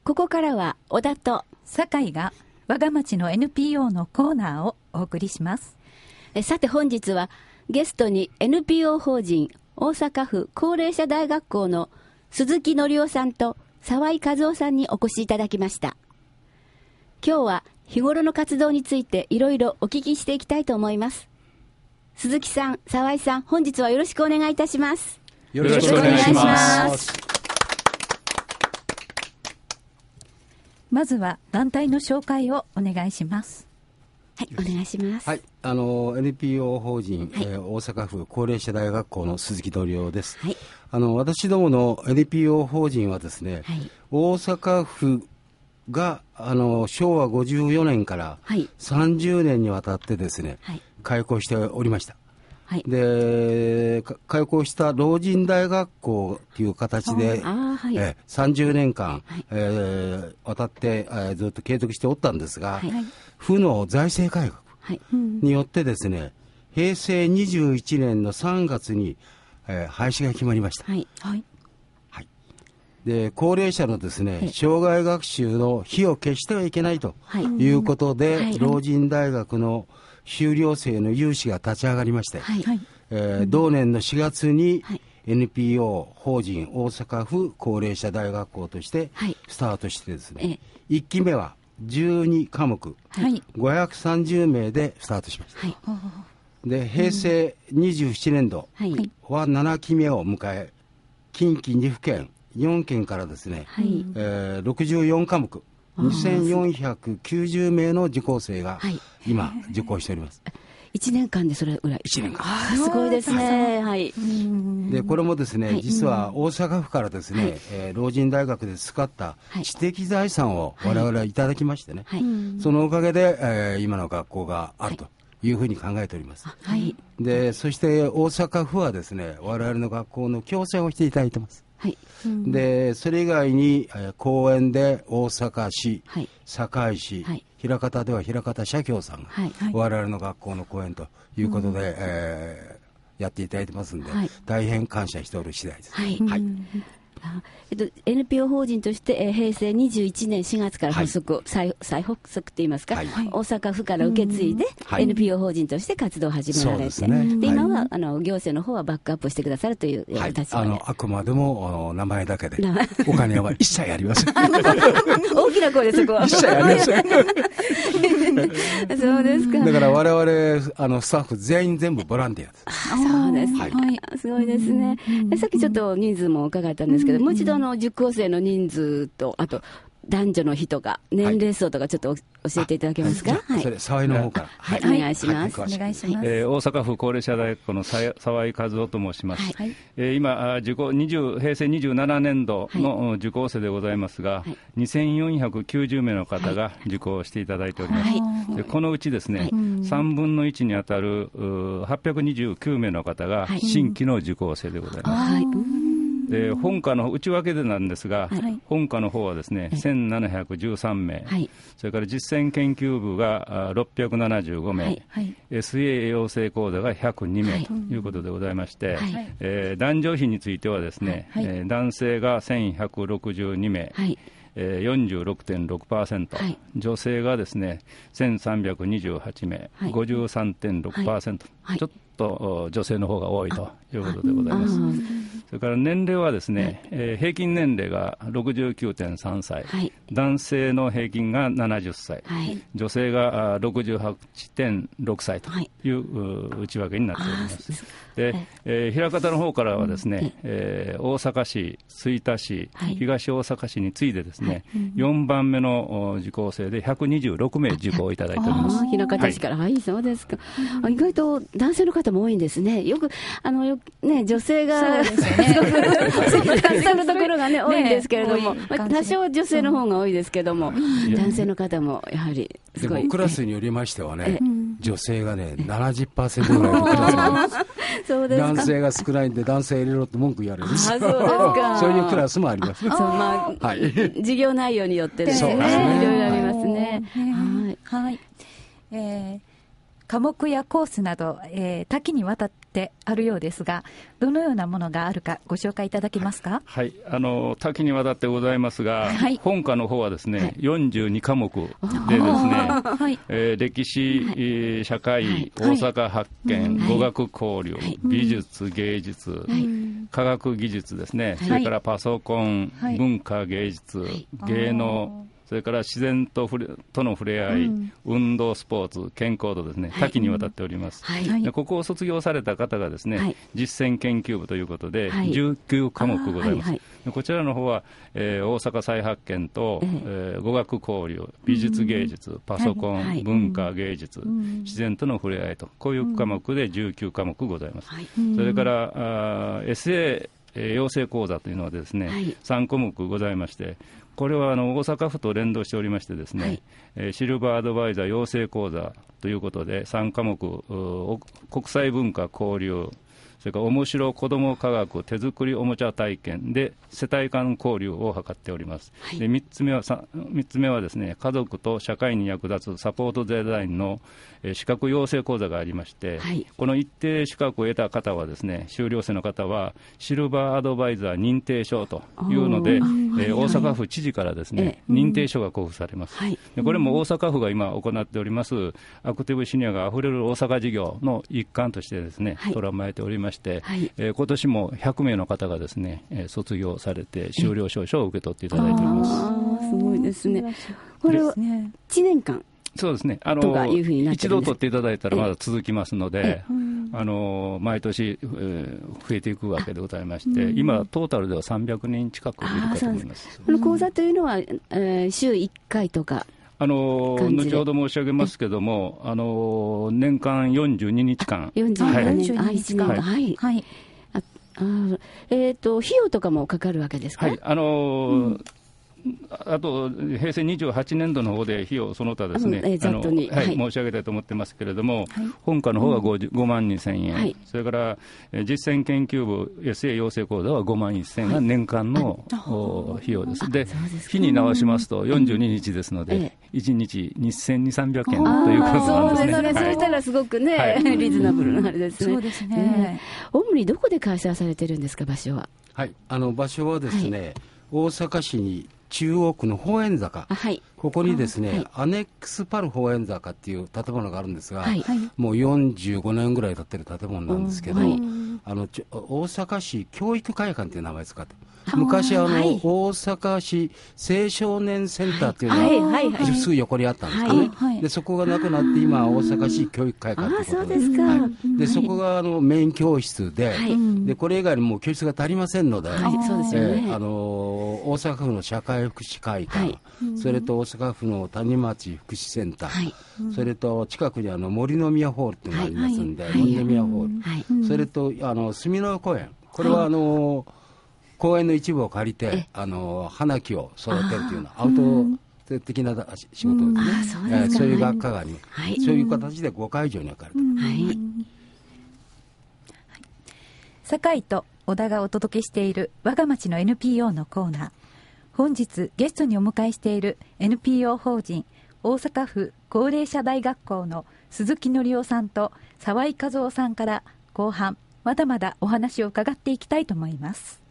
ここからは小田と酒井が我が町の NPO のコーナーをお送りします。 さて本日はゲストに NPO 法人大阪府高齢者大学校の鈴木則夫さんと沢井和夫さんにお越しいただきました。今日は日頃の活動についていろいろお聞きしていきたいと思います。鈴木さん、沢井さん、本日はよろしくお願いいたします。 よろしくお願いします。 まずは団体の紹介をお願いします。 はい、お願いします。 はい、NPO 法人、 はい、 大阪府高齢者大学校の鈴木則夫です。 はい、 私どもの NPO 法人はですね、 はい、 大阪府が昭和54年から30年にわたってですね、はい、開校しておりました。はい、で開校した老人大学校という形で、はい、30年間、はい、渡って、ずっと継続しておったんですが、はい、府の財政改革によってですね、平成21年の3月に、廃止が決まりました。はいはいはい、で高齢者のですね、はい、生涯学習の火を消してはいけないということで、はい、老人大学の修了生の有志が立ち上がりまして、はい、同年の4月に NPO 法人大阪府高齢者大学校としてスタートしてですね、1期目は12科目、はい、530名でスタートしました。はい、で平成27年度は7期目を迎え、近畿2府県4県からですね、はい、64科目2490名の受講生が今受講しております。 1年間でそれぐらい。 1年間。 すごいですね。はい。 でこれもですね、はい、実は大阪府からですね、はい、老人大学で使った知的財産を我々はいただきましてね、はい、そのおかげで、今の学校があるというふうに考えております。はい、でそして大阪府はですね、我々の学校の共生をしていただいてます。はい、でそれ以外に、講演で大阪市、はい、堺市、はい、枚方では枚方社協さんが、はい、我々の学校の講演ということで、やっていただいてますんで、はい、大変感謝しておる次第です。はいはい、 NPO 法人として、平成21年4月から発足、はい、再発足といいますか、はい、大阪府から受け継いで、はい、NPO 法人として活動を始められて、で今は、はい、行政の方はバックアップしてくださるという、はい、立場で、 あくまでも名前だけでお金は一切ありません。 大きな声でそこは一切ありません。 そうですか。 だから我々スタッフ全員全部ボランティアです。 そうです、はい、すごいですね。さっきちょっと人数も伺ったんですけど、もう一度受講生の人数と、あと男女の比とか年齢層とかちょっと教えていただけますか。はい、 それ沢井の方から、 はいはい、お願いします。 お願いします。 大阪府高齢者大学校の沢井和夫と申します。はい、今平成27年度の受講生でございますが、はい、2490名の方が受講していただいております。はい、でこのうちですね、はい、3分の1にあたる829名の方が新規の受講生でございます。はい、で本科の内訳でなんですが、はい、本科の方はですね、1713名、はい、それから実践研究部が675名、はいはい、SEA 養成講座が102名ということでございまして、はい、男女比についてはですね、はい、男性が1162名、はい、46.6%、はい、女性がですね1328名、はい、53.6%、はい、ちょっと女性の方が多いということでございます。それから年齢はですね、はい、平均年齢が 69.3 歳、はい、男性の平均が70歳、はい、女性が 68.6 歳という内訳になっております。で、枚方の方からはですね、大阪市、吹田市、はい、東大阪市に次いでですね、はい、4番目の受講生で126名受講いただいております。 枚方市から、はい、はい、そうですか。意外と男性の方も多いんですね。よくね、女性がすごくたくさんのところがね多いんですけれども、多少女性の方が多いですけども、男性の方もやはりすごい。 でもクラスによりましてはね、女性がね 70% ぐらいのクラスなんです。そうですか。男性が少ないんで男性入れろって文句言われるんですよ。そうですか。そういうクラスもあります。そう、 まあ、はい、授業内容によってですね、いろいろありますね。 はい、はい。 科目やコースなど、多岐にわたってあるようですが、どのようなものがあるかご紹介いただけますか。 はい、多岐にわたってございますが、はい、本科の方はですね、はい、42科目でですね、はい、歴史、社会、大阪発見、語学交流、美術、芸術、科学技術ですね、それからパソコン、文化芸術、芸能、それから自然との触れ合い、運動、スポーツ、健康とですね、多岐にわたっております。でここを卒業された方がですね、実践研究部ということで、19科目ございます。でこちらの方は、大阪再発見と、語学交流、美術芸術、パソコン、文化芸術、自然との触れ合いと、こういう科目で19科目ございます。それからSA養成講座というのはですね、3項目ございまして、これは大阪府と連動しておりましてですね、シルバーアドバイザー養成講座ということで3科目、国際文化交流、それから面白子ども科学手作りおもちゃ体験で世帯間交流を図っております。で3つ目はですね、家族と社会に役立つサポートデザインの資格養成講座がありまして、この一定資格を得た方はですね、修了生の方はシルバーアドバイザー認定証というので、大阪府知事からですね、認定証が交付されます。でこれも大阪府が今行っておりますアクティブシニアがあふれる大阪事業の一環としてですね、捉まえておりまして、今年も100名の方がですね、卒業されて修了証書を受け取っていただいております。 すごいですね。これは1年間そうですね、一度取っていただいたらまだ続きますので、毎年、増えていくわけでございまして、今トータルでは300人近くいるかと思います。 この講座というのは、週1回とか後ほど申し上げますけれども、年間42日間、 1年費用とかもかかるわけですか。あと平成28年度の方で費用その他ですね、申し上げたいと思ってますけれども、本科の方は 5万2000円、それから実践研究部 SA 養成講座は5万1000円が年間の費用です。で日に直しますと42日ですので、1日2200、300円ということなんですね。 そうしたらすごくね、リーズナブルなあれですね。 そうですね。 主にどこで開催されてるんですか、場所は。 場所はですね、大阪市に中央区の宝円坂、ここにですね、アネックスパル宝円坂っていう建物があるんですが、もう45年ぐらい経ってる建物なんですけど、大阪市教育会館っていう名前を使って、昔大阪市青少年センターっていうのがすぐ横にあったんですかね。でそこがなくなって今大阪市教育会館ということで、でそこがメイン教室で、でこれ以外にもう教室が足りませんので、大阪府の社会福祉会館、それと大阪府の谷町福祉センター、それと近くに森の宮ホールっていうのがありますんで、森の宮ホール、それと住の公園、これは公園の一部を借りて花木を育てるというようなアウト的な仕事ですね。そういう学科があります。そういう形で5会場に分かれています。 酒井と小田がお届けしている我が町の NPO のコーナー。本日ゲストにお迎えしている NPO 法人大阪府高齢者大学校の鈴木則夫さんと沢井和夫さんから後半まだまだお話を伺っていきたいと思います。